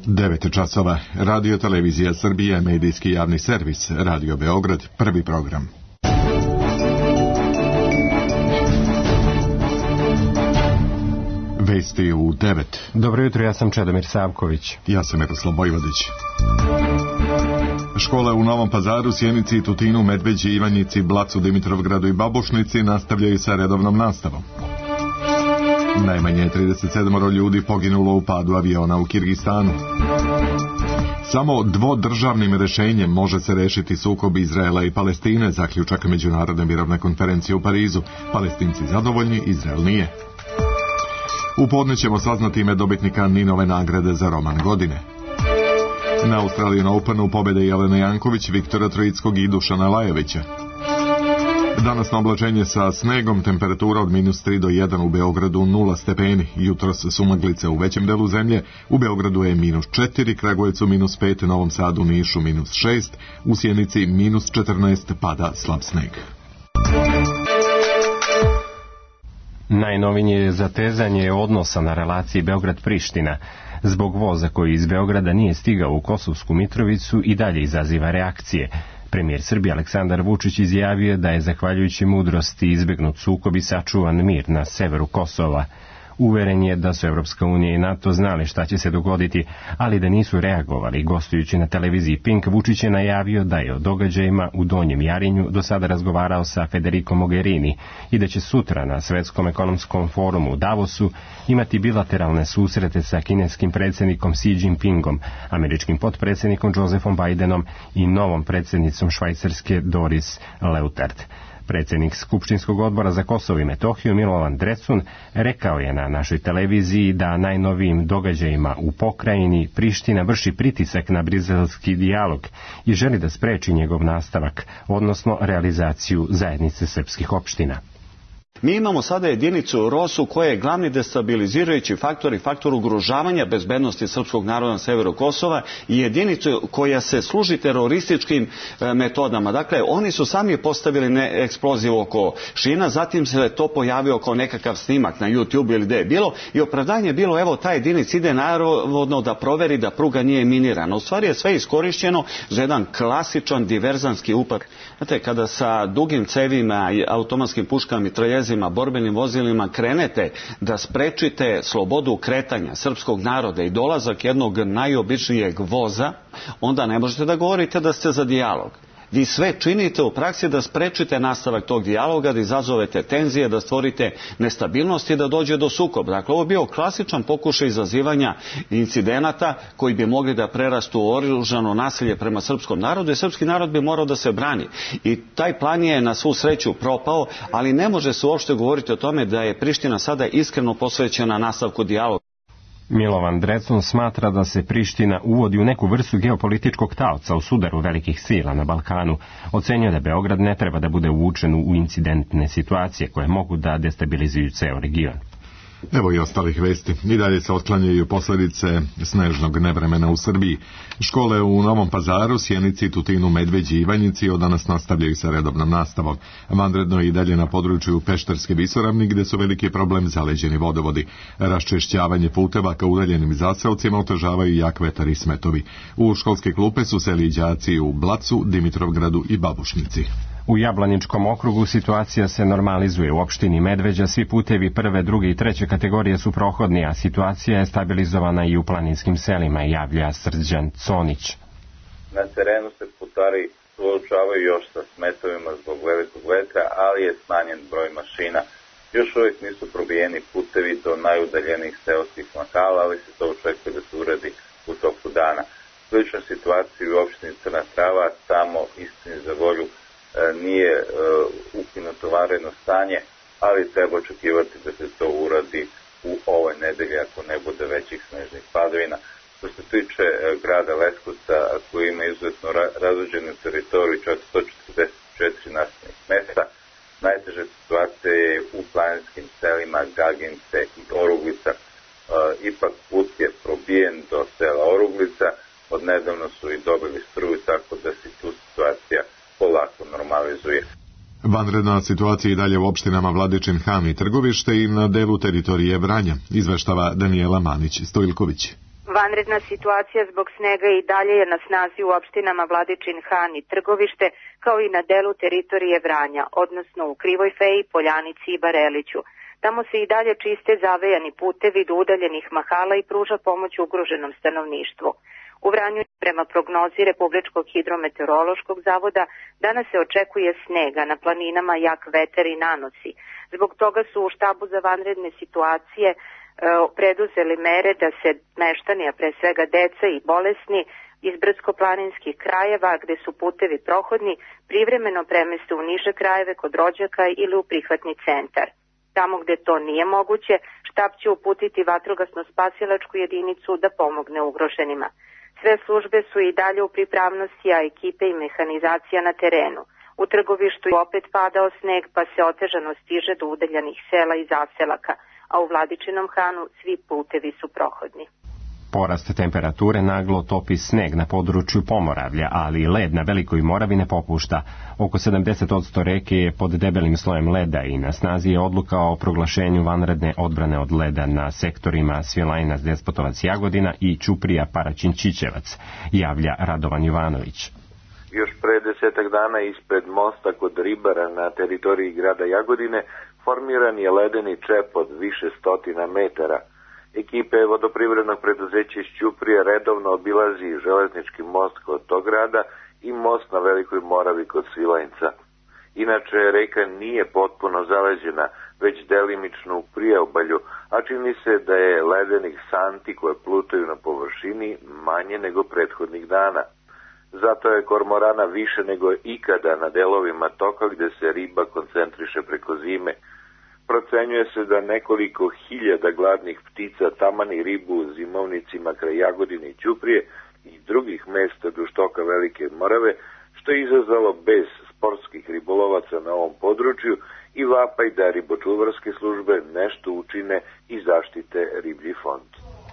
9 časova. Radio Televizija Srbije, medijski javni servis, Radio Beograd, prvi program. Vesti u 9. Dobro jutro, ja sam Čedomir Savković. Ja sam Miroslav Bojvodić. Škole u Novom Pazaru, Sjenici, Tutinu, Medveđi, Ivanjici, Blacu, Dimitrovgradu i Babušnici nastavljaju sa redovnom nastavom. Najmanje 37 ljudi poginulo u padu aviona u Kirgistanu. Samo dvodržavnim rešenjem može se rešiti sukob Izraela i Palestine, zaključak Međunarodne mirovne konferencije u Parizu. Palestinci zadovoljni, Izrael nije. U podne ćemo saznati ime dobitnika Ninove nagrade za roman godine. Na Australian Openu pobede Jelena Janković, Viktora Trojickog i Dušana Lajovića. Danas na oblačenje sa snegom, temperatura od -3 do 1, u Beogradu 0 stepeni. Jutros sumaglice u većem delu zemlje, u Beogradu je -4, Kragujevcu -5, Novom Sadu, Nišu -6, u Sjenici -14, pada slab sneg. Najnovinije zatezanje odnosa na relaciji Beograd-Priština zbog voza koji iz Beograda nije stigao u Kosovsku Mitrovicu i dalje izaziva reakcije. Premijer Srbije Aleksandar Vučić izjavio da je zahvaljujući mudrosti izbegnut sukob i sačuvan mir na severu Kosova. Uveren je da su Evropska unija i NATO znali šta će se dogoditi, ali da nisu reagovali. Gostujući na televiziji Pink, Vučić je najavio da je o događajima u Donjem Jarinju do sada razgovarao sa Federico Mogherini i da će sutra na Svetskom ekonomskom forumu u Davosu imati bilateralne susrete sa kineskim predsjednikom Xi Jinpingom, američkim potpredsjednikom Josephom Bidenom i novom predsjednicom Švajcarske Doris Leuthard. Predsjednik Skupštinskog odbora za Kosovo i Metohiju Milovan Drecun rekao je na našoj televiziji da najnovijim događajima u pokrajini Priština vrši pritisak na briselski dijalog i želi da spreči njegov nastavak, odnosno realizaciju zajednice srpskih opština. Mi imamo sada jedinicu ROSU koja je glavni destabilizirajući faktor i faktor ugrožavanja bezbednosti srpskog naroda na severu Kosova i jedinicu koja se služi terorističkim metodama. Dakle, oni su sami postavili eksploziv oko šina, zatim se to pojavio kao nekakav snimak na YouTube ili gde je bilo i opravdanje je bilo, evo, ta jedinica ide navodno da proveri da pruga nije minirana. U stvari je sve iskorišćeno za jedan klasičan diverzanski upad. Znate, kada sa dugim cevima, automatskim puškama, mitraljezima, borbenim vozilima krenete da sprečite slobodu kretanja srpskog naroda i dolazak jednog najobičnijeg voza, onda ne možete da govorite da ste za dijalog. Vi sve činite u praksi da sprečite nastavak tog dijaloga, da izazovete tenzije, da stvorite nestabilnost i da dođe do sukoba. Dakle, ovo je bio klasičan pokušaj izazivanja incidenata koji bi mogli da prerastu u oružano nasilje prema srpskom narodu i srpski narod bi morao da se brani. I taj plan je na svu sreću propao, ali ne može se uopšte govoriti o tome da je Priština sada iskreno posvećena nastavku dijaloga. Milovan Drecun smatra da se Priština uvodi u neku vrstu geopolitičkog taoca u sudaru velikih sila na Balkanu. Ocenjuje da Beograd ne treba da bude uvučen u incidentne situacije koje mogu da destabilizuju ceo region. Evo i ostalih vesti. I dalje se otklanjaju posljedice snežnog nevremena u Srbiji. Škole u Novom Pazaru, Sjenici, Tutinu, Medveđi i Ivanjici od danas nastavljaju sa redovnom nastavom. Vanredno je i dalje na području Pešterske visoravni gdje su veliki problem zaleđeni vodovodi. Raščešćavanje puteva ka udaljenim zaseocima otežavaju jak vetar i smetovi. U školske klupe su seli đaci u Blacu, Dimitrovgradu i Babušnici. U Jablaničkom okrugu situacija se normalizuje. U opštini Medveđa svi putevi prve, druge i treće kategorije su prohodni, a situacija je stabilizovana i u planinskim selima, javlja Srđan Conić. Na terenu se putari suočavaju još sa smetovima zbog velikog vetra, ali je smanjen broj mašina. Još uvijek nisu probijeni putevi do najudaljenijih seoskih lokala, ali se to očekuje da se uradi u toku dana. Slična situacija u opštini Crna Trava, tamo istini za volju nije ukinuto vanredno stanje, ali treba očekivati da se to uradi u ovoj nedelji ako ne bude većih snežnih padavina. Što se tiče grada Leskovca, koji ima izuzetno razuđenu teritoriju, čak 144 naseljenih mesta, najteža situacija je u planinskim selima Gagince i Oruglica. Ipak put je probijen do sela Oruglica, odnedavno su i dobili struju, tako da se tu situacija polako normalizuje. Vanredna situacija i dalje u opštinama Vladičin Han i Trgovište i na delu teritorije Vranja, izveštava Danijela Manić-Stojilković. Vanredna situacija zbog snega i dalje je na snazi u opštinama Vladičin Han i Trgovište, kao i na delu teritorije Vranja, odnosno u Krivoj Feji, Poljanici i Bareliću. Tamo se i dalje čiste zavejani putevi do udaljenih mahala i pruža pomoć ugroženom stanovništvu. U Vranju, prema prognozi Republičkog hidrometeorološkog zavoda, danas se očekuje snega, na planinama jak veter i nanosi. Zbog toga su u štabu za vanredne situacije preduzeli mere da se meštani, a pre svega deca i bolesni iz brdsko-planinskih krajeva gde su putevi prohodni, privremeno premeste u niže krajeve kod rođaka ili u prihvatni centar. Tamo gde to nije moguće, štab će uputiti vatrogasno-spasilačku jedinicu da pomogne ugroženima. Sve službe su i dalje u pripravnosti, a ekipe i mehanizacija na terenu. U Trgovištu je opet padao sneg, pa se otežano stiže do udaljenih sela i zaselaka, a u Vladičinom Hanu svi putevi su prohodni. Porast temperature naglo topi sneg na području Pomoravlja, ali led na Velikoj Moravi ne popušta. Oko 70% reke je pod debelim slojem leda i na snazi je odluka o proglašenju vanredne odbrane od leda na sektorima Svilajnac, Despotovac, Jagodina i Ćuprija, Paraćin, Čičevac, javlja Radovan Jovanović. Još pre 10 dana ispred mosta kod Ribara na teritoriji grada Jagodine formiran je ledeni čep od više stotina metara. Ekipe vodoprivrednog preduzeća iz Ćuprije redovno obilazi železnički most kod tog grada i most na Velikoj Moravi kod Svilajnca. Inače, reka nije potpuno zaleđena, već delimično u priobalju, a čini se da je ledenih santi koje plutaju na površini manje nego prethodnih dana. Zato je kormorana više nego ikada na delovima toka gde se riba koncentriše preko zime. Procenjuje se da nekoliko hiljada gladnih ptica tamani ribu u zimovnicima kraj Jagodine i Ćuprije i drugih mesta duž toka Velike Morave, što je izazvalo bez sportskih ribolovaca na ovom području i vapaj da ribočuvarske službe nešto učine i zaštite riblji fond.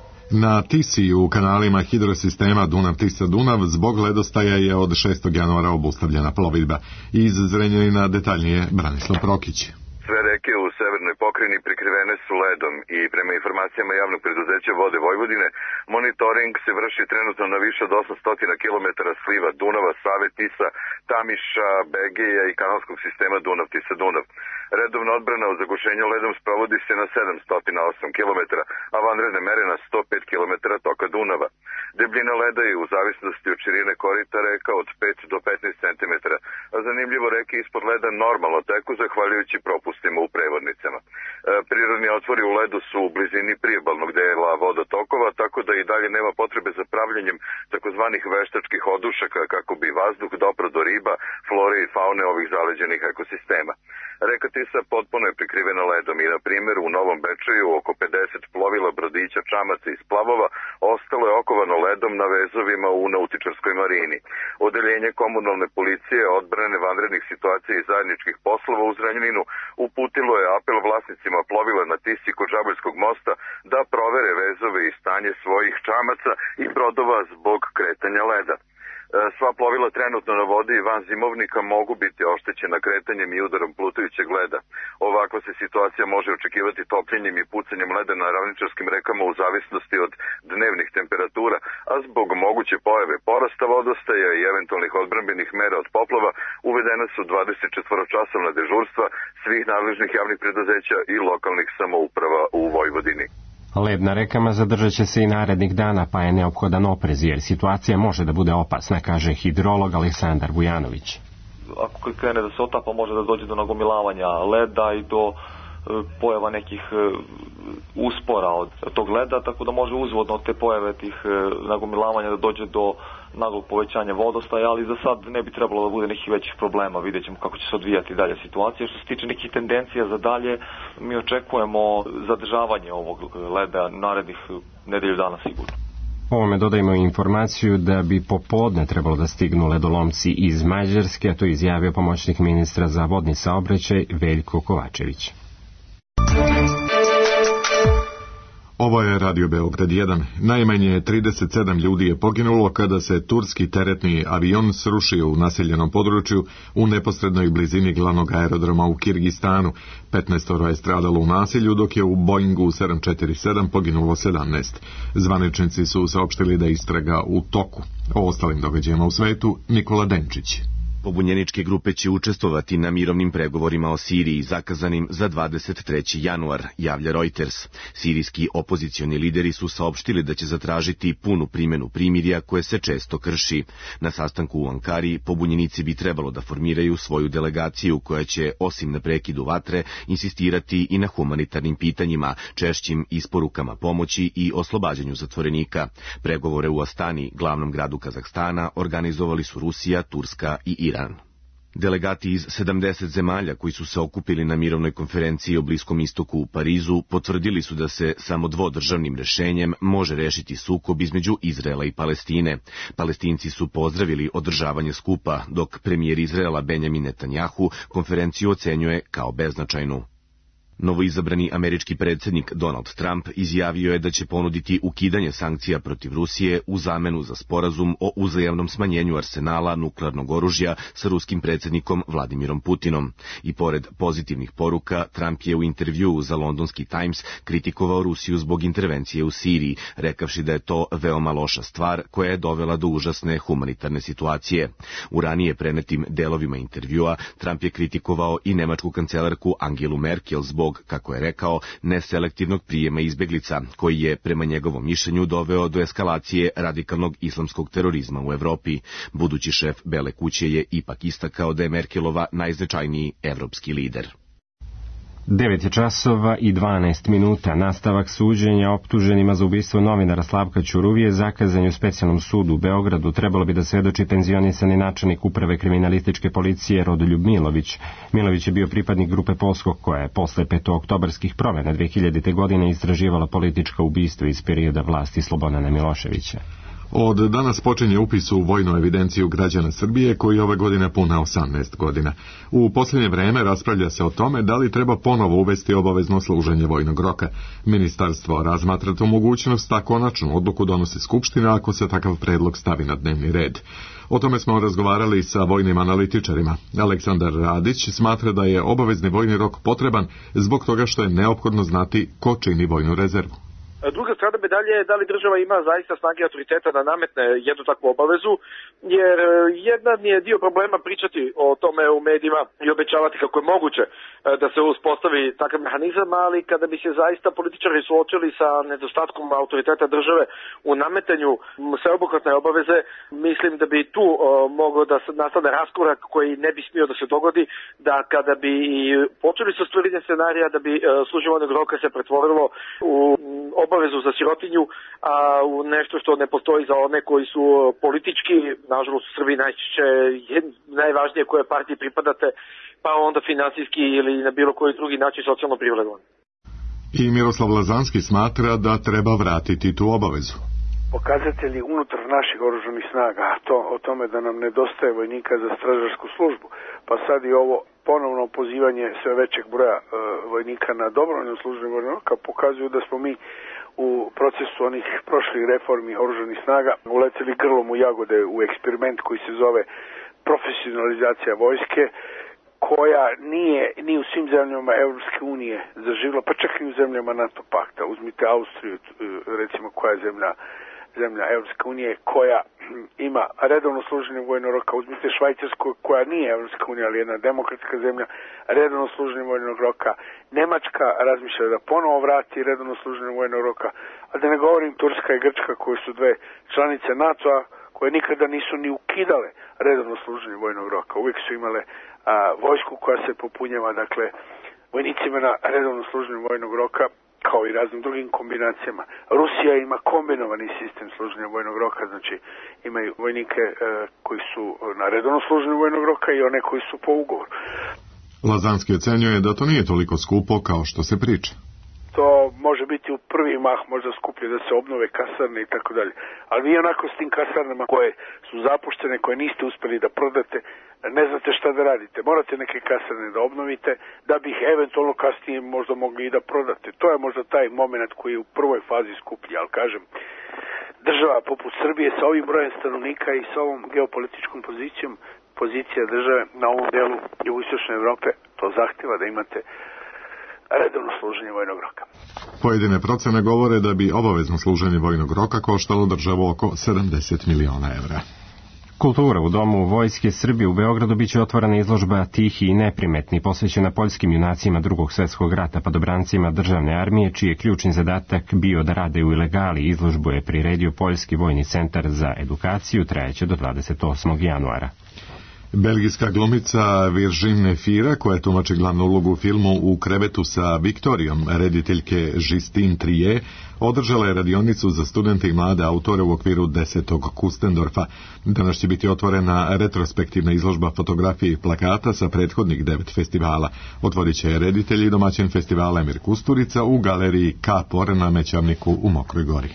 Na Tisi u kanalima hidrosistema Dunav-Tisa-Dunav zbog ledostaja je od 6. januara obustavljena plovidba. Iz Zrenjanina detaljnije Branislav Prokić. Sve reke u severnoj pokrajini prikrivene su ledom i prema informacijama javnog preduzeća Vode Vojvodine, monitoring se vrši trenutno na više od 800 km sliva Dunava, Save, Tisa, Tamiša, Begeja i kanalskog sistema Dunav-Tisa-Dunav. Redovna odbrana od zagušenja ledom sprovodi se na 708 km, a vanredne mere na 105 km toka Dunava. Debljina leda je u zavisnosti od širine korita reka od 5 do 15 cm, a zanimljivo reke ispod leda normalno teku zahvaljujući propustima u prevodnicama. Prirodni otvori u ledu su u blizini priobalnog dela vodotokova, tako da i dalje nema potrebe za pravljenjem takozvanih veštačkih odušaka kako bi vazduh dopro do riba, flore i faune ovih zaleđenih ekosistema. Reka Tisa potpuno je prikrivena ledom i, na primjer, u Novom Bečeju oko 50 plovila, brodića, čamaca i splavova ostalo je okovano ledom na vezovima u nautičarskoj marini. Odeljenje komunalne policije, odbrane vanrednih situacija i zajedničkih poslova u Zrenjaninu uputilo je apel vlasnicima plovila na Tisi kod Žaboljskog mosta da provere vezove i stanje svojih čamaca i brodova zbog kretanja leda. Sva plovila trenutno na vodi i van zimovnika mogu biti oštećena kretanjem i udarom plutajućeg leda. Ovakva se situacija može očekivati topljenjem i pucanjem leda na ravničarskim rekama u zavisnosti od dnevnih temperatura, a zbog moguće pojave porasta vodostaja i eventualnih odbrambenih mera od poplava uvedena su 24-časovna dežurstva svih nadležnih javnih preduzeća i lokalnih samouprava u Vojvodini. Led na rekama zadržat će se i narednih dana, pa je neophodan oprez, jer situacija može da bude opasna, kaže hidrolog Aleksandar Vujanović. Ako krene da se otapa, može da dođe do nagomilavanja leda i do pojava nekih uspora od tog leda, tako da može uzvodno od te pojave tih nagomilavanja da dođe do naglog povećanja vodostaja, ali za sad ne bi trebalo da bude nekih većih problema. Vidjet ćemo kako će se odvijati dalje situacija. Što se tiče nekih tendencija za dalje, mi očekujemo zadržavanje ovog leda narednih nedelju dana sigurno. Ovome dodajemo informaciju da bi popodne trebalo da stignu ledolomci iz Mađarske, a to je izjavio pomoćnik ministra za vodni saobraćaj Veljko Kovačević. Ovo je Radio Beograd 1. Najmanje 37 ljudi je poginulo kada se turski teretni avion srušio u naseljenom području u neposrednoj blizini glavnog aerodroma u Kirgistanu. 15 je stradalo u nasilju, dok je u Boeingu 747 poginulo 17. Zvaničnici su saopštili da je istraga u toku. O ostalim događajima u svetu, Nikola Denčić. Pobunjeničke grupe će učestvovati na mirovnim pregovorima o Siriji zakazanim za 23. januar, javlja Reuters. Sirijski opozicioni lideri su saopštili da će zatražiti punu primjenu primirja koje se često krši. Na sastanku u Ankari pobunjenici bi trebalo da formiraju svoju delegaciju koja će, osim na prekidu vatre, insistirati i na humanitarnim pitanjima, češćim isporukama pomoći i oslobađanju zatvorenika. Pregovore u Astani, glavnom gradu Kazahstana, organizovali su Rusija, Turska i Iran. Delegati iz 70 zemalja koji su se okupili na mirovnoj konferenciji o Bliskom istoku u Parizu potvrdili su da se samo dvodržavnim rešenjem može rešiti sukob između Izraela i Palestine. Palestinci su pozdravili održavanje skupa, dok premijer Izraela Benjamin Netanjahu konferenciju ocenjuje kao beznačajnu. Novoizabrani američki predsjednik Donald Trump izjavio je da će ponuditi ukidanje sankcija protiv Rusije u zamenu za sporazum o uzajamnom smanjenju arsenala nuklearnog oružja sa ruskim predsjednikom Vladimirom Putinom. I pored pozitivnih poruka, Trump je u intervjuu za londonski Times kritikovao Rusiju zbog intervencije u Siriji, rekavši da je to veoma loša stvar koja je dovela do užasne humanitarne situacije. U ranije prenetim delovima intervjua, Trump je kritikovao i nemačku kancelarku Angelu Merkel zbog, kako je rekao, neselektivnog prijema izbeglica, koji je, prema njegovom mišljenju, doveo do eskalacije radikalnog islamskog terorizma u Evropi. Budući šef Bele kuće je ipak istakao da je Merkelova najznačajniji evropski lider. 9 časova i 12 minuta. Nastavak suđenja optuženima za ubistvo novinara Slavka Ćuruvije zakazan u specijalnom sudu u Beogradu. Trebalo bi da svedoči penzionisani načelnik uprave kriminalističke policije Rodoljub Milović. Milović je bio pripadnik grupe Polskog koja je posle petooktobarskih promena 2000. godine istraživala politička ubistva iz perioda vlasti Slobodana Miloševića. Od danas počinje upis u vojnu evidenciju građana Srbije koji ove godine puna 18 godina. U posljednje vreme raspravlja se o tome da li treba ponovo uvesti obavezno služenje vojnog roka. Ministarstvo razmatra tu mogućnost, a konačnu odluku donosi Skupština ako se takav predlog stavi na dnevni red. O tome smo razgovarali sa vojnim analitičarima. Aleksandar Radić smatra da je obavezni vojni rok potreban zbog toga što je neophodno znati ko čini vojnu rezervu. Druga strana medalje je da li država ima zaista snage autoriteta da nametne jednu takvu obavezu, jer jedan je dio problema pričati o tome u medijima i obećavati kako je moguće da se uspostavi takav mehanizam, ali kada bi se zaista političari suočili sa nedostatkom autoriteta države u nametanju sveobuhvatne obaveze, mislim da bi tu mogao da nastane raskorak koji ne bi smio da se dogodi, da kada bi počeli sa stvaranjem scenarija da bi služenje vojnog roka se pretvorilo u obavezu za sirotinju, a u nešto što ne postoji za one koji su politički, nažalost u Srbiji najčešće najvažnije koje partije pripadate, pa onda finansijski ili na bilo koji drugi način socijalno privilegovan. I Miroslav Lazanski smatra da treba vratiti tu obavezu. Pokazatelji unutar naših oružanih snaga, o tome da nam nedostaje vojnika za stražarsku službu, pa sad i ovo ponovno pozivanje sve većeg broja vojnika na dobrovoljno služenje vojnog roka pokazuju da smo mi u procesu onih prošlih reformi oružanih snaga uleteli grlom u jagode u eksperiment koji se zove profesionalizacija vojske, koja nije ni u svim zemljama Evropske unije zaživjela, pa čak i u zemljama NATO pakta. Uzmite Austriju, recimo, koja je zemlja Evropske unije koja ima redovno služenje vojnog roka. Uzmite Švajcarsku, koja nije Evropska unija, ali jedna demokratska zemlja, redovno služenje vojnog roka. Nemačka razmišlja da ponovo vrati redovno služenje vojnog roka, a da ne govorim Turska i Grčka, koje su dve članice NATO-a, koje nikada nisu ni ukidale redovno služenje vojnog roka. Uvijek su imale vojsku koja se popunjava, dakle, vojnicima na redovno služenje vojnog roka, kao i raznim drugim kombinacijama. Rusija ima kombinovani sistem služenja vojnog roka, znači imaju vojnike koji su na redovno služenju vojnog roka i one koji su po ugovoru. Lazanski ocenjuje da to nije toliko skupo kao što se priča. To to može biti u prvi mah možda skuplje da se obnove kasarne i tako dalje. Ali vi onako s tim kasarnama koje su zapuštene, koje niste uspeli da prodate, ne znate šta da radite. Morate neke kasarne da obnovite da bi ih eventualno kasnije možda mogli i da prodate. To je možda taj moment koji je u prvoj fazi skuplji, ali kažem, država poput Srbije sa ovim brojem stanovnika i sa ovom geopolitičkom pozicijom, pozicija države na ovom delu jugoistočne Evrope, to zahtjeva da imate redovno služenje vojnog roka. Pojedine procene govore da bi obavezno služenje vojnog roka koštalo državu oko 70 miliona evra. Kultura u Domu Vojske Srbije u Beogradu biće otvorena izložba Tihi i neprimetni, posvećena poljskim junacima Drugog svetskog rata, padobrancima državne armije, čiji je ključni zadatak bio da rade u ilegali. Izložbu je priredio Poljski vojni centar za edukaciju, trajeće do 28. januara. Belgijska glumica Virginie Fira, koja tumači glavnu ulogu u filmu U krevetu sa Viktorijom, rediteljke Justine Trier, održala je radionicu za studente i mlade autore u okviru 10. Kustendorfa. Danas će biti otvorena retrospektivna izložba fotografije i plakata sa prethodnih 9 festivala. Otvorit će reditelj i domaćin festivala Emir Kusturica u galeriji Kapor na Mećavniku u Mokroj Gori.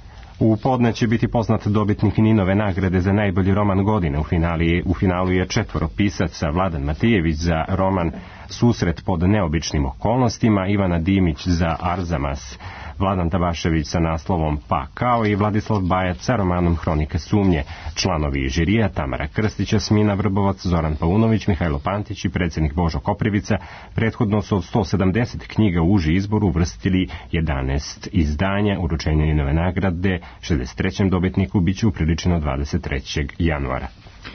U podne će biti poznat dobitnik Ninove nagrade za najbolji roman godine. U finalu je 4 pisaca: Vladan Matijević za roman Susret pod neobičnim okolnostima, Ivana Dimić za Arzamas, Vladan Tabašević sa naslovom Pa, kao i Vladislav Bajac sa romanom Hronike sumnje. Članovi žirija Tamara Krstić, Jasmina Vrbovac, Zoran Paunović, Mihajlo Pantić i predsjednik Božo Koprivica prethodno su od 170 knjiga u uži izbor uvrstili 11 izdanja. Uručenje Ninove nagrade 63. dobitniku biće upriličeno 23. januara.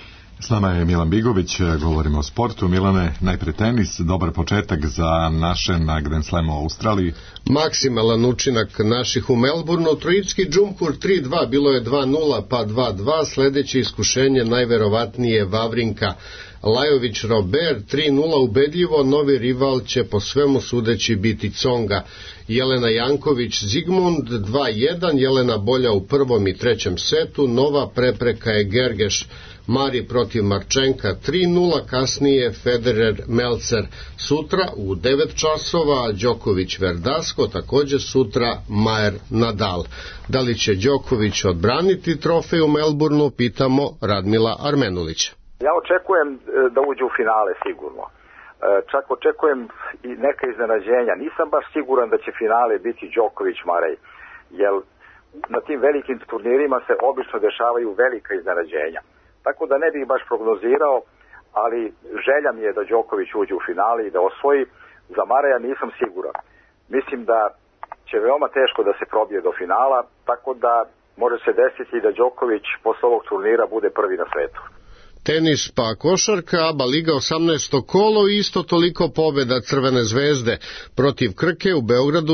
S nama je Milan Bigović, govorimo o sportu. Milane, najpre tenis, dobar početak za naše na Grand Slamu u Australiji. Maksimalan učinak naših u Melbourneu, trojički džumhur 3-2, bilo je 2-0 pa 2-2, sledeće iskušenje najverovatnije Vavrinka. Lajović Robert 3-0 ubedljivo, novi rival će po svemu sudeći biti Tsonga. Jelena Janković Zigmund 2-1, Jelena bolja u prvom i trećem setu, nova prepreka je Gergeš. Mari protiv Marčenka 3-0, kasnije Federer Melcer. Sutra u 9 časova Đoković Verdasko, također sutra Majer Nadal. Da li će Đoković odbraniti trofej u Melbourneu, pitamo Radmila Armenulića. Ja očekujem da uđe u finale sigurno. Čak očekujem i neka iznenađenja. Nisam baš siguran da će finale biti Đoković-Marej, jer na tim velikim turnirima se obično dešavaju velika iznenađenja. Tako da ne bih baš prognozirao, ali želja mi je da Đoković uđe u finale i da osvoji. Za Mareja nisam siguran. Mislim da će veoma teško da se probije do finala, tako da može se desiti da Đoković posle ovog turnira bude prvi na svetu. Tenis pa košarka, ABA Liga 18. kolo i isto toliko pobjeda Crvene zvezde protiv Krke u Beogradu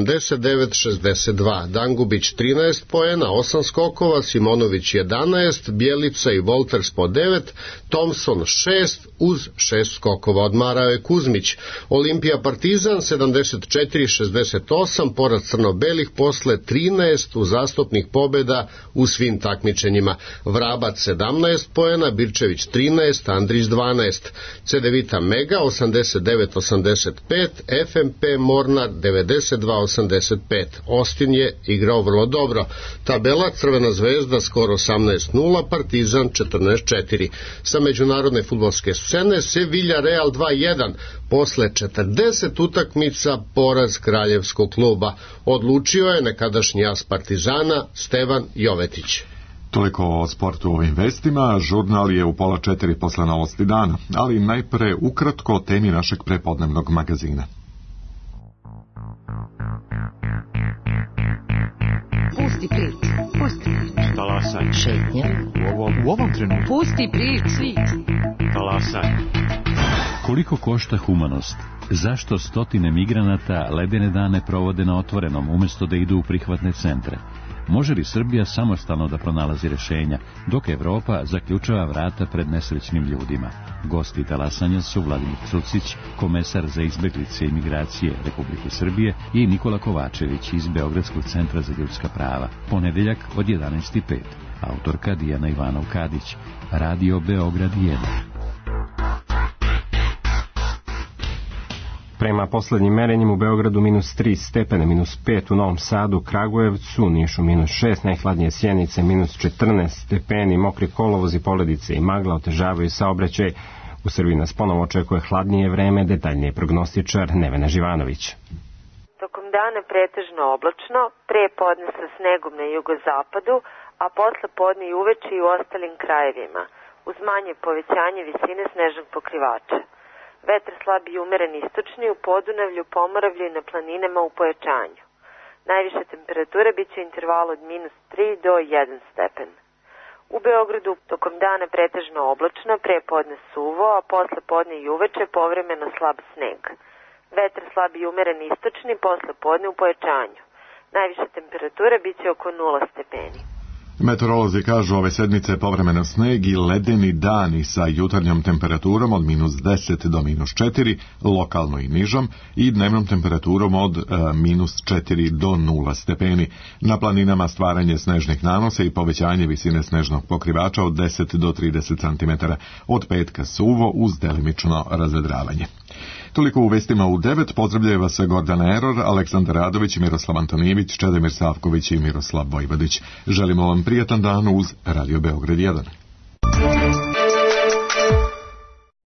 79-62. Dangubić 13 poena, 8 skokova, Simonović 11, Bjelica i Wolters po 9, Thompson 6 uz 6 skokova. Odmarao je Kuzmić. Olimpija Partizan 74-68, poraz crno-belih posle 13 uzastopnih pobjeda u svim takmičenjima. Vrabac 17 poena, Birčević 13, Andrić 12, Cedevita Mega 89-85, FMP Mornar 92-85. Ostin je igrao vrlo dobro. Tabela: Crvena zvezda skoro 18-0, Partizan 14-4. Sa međunarodne fudbalske scene Sevilla Real 2-1. Posle 40 utakmica poraz kraljevskog kluba. Odlučio je nekadašnji as Partizana Stevan Jovetić. Toliko o sportu u ovim vestima. Žurnal je u 3:30 posle novosti dana, ali najpre ukratko o temi našeg prepodnevnog magazina. Pusti priču, pusti priču. Talasaj. Šetnja. U ovom trenutku. Pusti priču. Talasaj. Koliko košta humanost? Zašto stotine migranata ledene dane provode na otvorenom umjesto da idu u prihvatne centre? Može li Srbija samostalno da pronalazi rješenja, dok Evropa zaključava vrata pred nesrećnim ljudima? Gosti talasanja su Vladimir Cucić, komesar za izbjeglice i migracije Republike Srbije, i Nikola Kovačević iz Beogradskog centra za ljudska prava. Ponedeljak od 11:05. Autorka Dijana Ivanov-Kadić. Radio Beograd 1. Prema poslednjim merenjima u Beogradu -3 stepene, -5 u Novom Sadu, Kragujevcu, Nišu -6, najhladnije Sjenice -14 stepeni, mokri kolovozi, poledice i magla otežavaju saobraćaj. U Srbiji nas ponovo očekuje hladnije vreme, detaljnije prognostičar Nevena Živanović. Tokom dana pretežno oblačno, pre podne sa snegom na jugozapadu, a posle podne i uveče i u ostalim krajevima, uz manje povećanje visine snežnog pokrivača. Vetar slab i umeren istočni u Podunavlju, Pomoravlju i na planinama u pojačanju. Najviša temperatura biće u intervalu od -3 do 1 stepen. U Beogradu tokom dana pretežno oblačno, pre podne suvo, a posle podne i uveče povremeno slab sneg. Vetar slab i umeren istočni, posle podne u pojačanju. Najviša temperatura biće oko 0 stepeni. Meteorolozi kažu ove sedmice povremeno sneg i ledeni dani sa jutarnjom temperaturom od -10 do -4, lokalno i nižom, i dnevnom temperaturom od -4 do 0 stepeni. Na planinama stvaranje snežnih nanosa i povećanje visine snežnog pokrivača od 10 do 30 cm. Od petka suvo uz delimično razvedravanje. Toliko u vestima u 9. Pozdravljaju vas Gordana Eror, Aleksandar Radović, Miroslav Antonijević, Čedomir Savković i Miroslav Vojvodić. Želimo vam prijatan dan uz Radio Beograd 1.